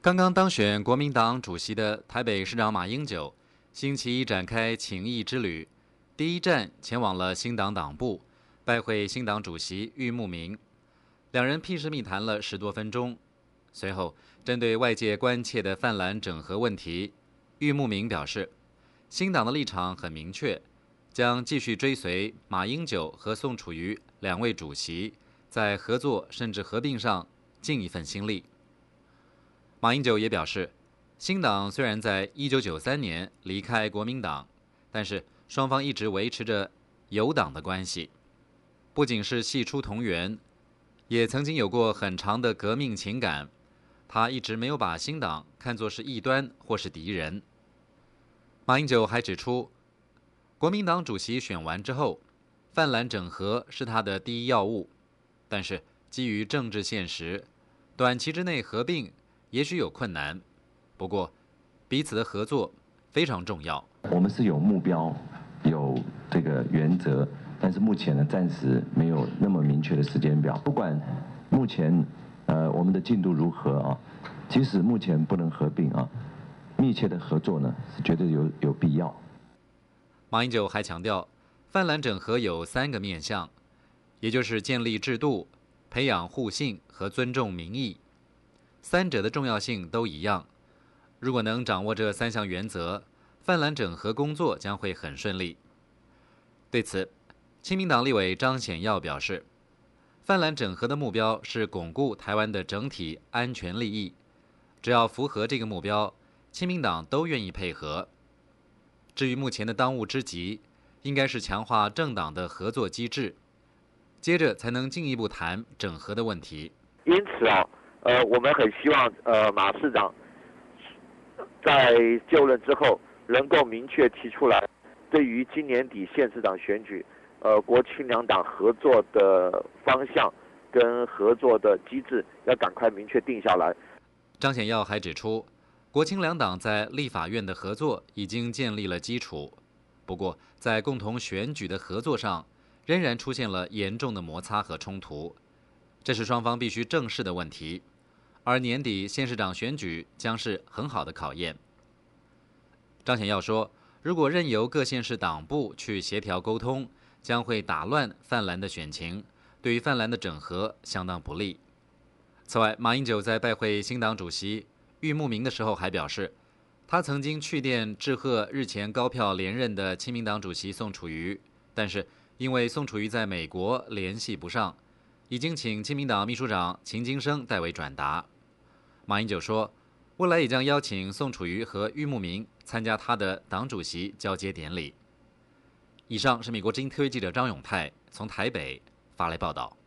刚刚当选国民党主席的台北市长马英九，星期一展开请益之旅，第一站前往了新党党部，拜会新党主席郁慕明。两人屁事密谈了10多分钟。随后，针对外界关切的泛蓝整合问题，郁慕明表示，新党的立场很明确，将继续追随马英九和宋楚瑜2位主席在合作甚至合并上尽一份心力。马英九也表示，新党虽然在1993年离开国民党，但是双方一直维持着友党的关系，不仅是系出同源，也曾经有过很长的革命情感。他一直没有把新党看作是异端或是敌人。马英九还指出，国民党主席选完之后，泛蓝整合是他的第一要务，但是基于政治现实，短期之内合并也许有困难，不过彼此的合作非常重要。 我们是有目标，有这个原则，但是目前呢，暂时没有那么明确的时间表。不管目前我们的进度如何啊，即使目前不能合并啊，密切的合作呢是绝对有必要。 马英九还强调，泛蓝整合有3个面向，也就是建立制度、培养互信和尊重民意。3者的重要性都一样，如果能掌握这3项原则，泛蓝整合工作将会很顺利。对此，亲民党立委张显耀表示，泛蓝整合的目标是巩固台湾的整体安全利益，只要符合这个目标，亲民党都愿意配合。至于目前的当务之急，应该是强化政党的合作机制，接着才能进一步谈整合的问题。 因此我们很希望马市长在就任之后能够明确提出来，对于今年底县市长选举国亲两党合作的方向跟合作的机制要赶快明确定下来。 张显耀还指出，国亲两党在立法院的合作已经建立了基础，不过在共同选举的合作上仍然出现了严重的摩擦和冲突，这是双方必须正视的问题，而年底县市长选举将是很好的考验。张显耀说，如果任由各县市党部去协调沟通，将会打乱泛蓝的选情，对于泛蓝的整合相当不利。此外，马英九在拜会新党主席郁慕明的时候还表示，他曾经去电致贺日前高票连任的亲民党主席宋楚瑜，但是因为宋楚瑜在美国联系不上，已经请亲民党秘书长秦京生代为转达。马英九说，未来也将邀请宋楚瑜和郁慕明参加他的党主席交接典礼。以上是美国之音特约记者张永泰从台北发来报道。